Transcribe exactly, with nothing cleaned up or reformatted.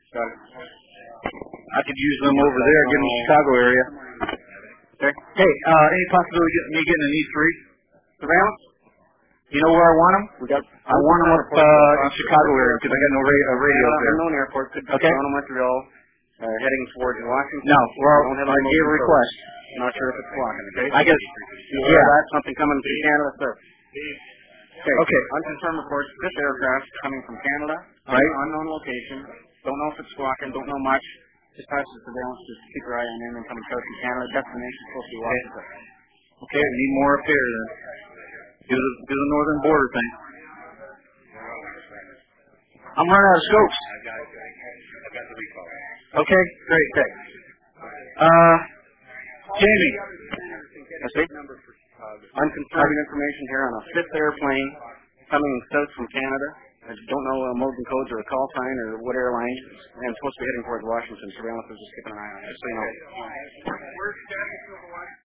Got it. I could use them over there, get in the Chicago area. Okay. Hey, uh, any possibility of me getting an E three surveillance? You know where I want them? We got. I want them up uh, in Chicago area because I got no ra- uh, radio up there. Unknown airport could be okay. Toronto, Montreal, uh, heading towards Washington. No, well, don't have I gave a request. I'm not sure if it's blocking. Okay. I guess. Yeah. That's something coming from Canada, sir. Okay. Okay. Unconfirmed reports. This aircraft coming from Canada. Right. Unknown location. Don't know if it's squawking. Don't know much. Just passes surveillance. Just keep your eye on him and coming south from Canada. Destination supposed to be Washington. Okay. We need more up there then. Do the, do the northern border thing. I'm running out of scopes. Okay. Great. Thanks. Uh, Jamie. I see. Unconfirmed information here on a fifth airplane coming south from Canada. I don't know uh, modes and codes or a call sign or what airline. And it's supposed to be heading towards Washington. Surveillance is just keeping an eye on it. So you know.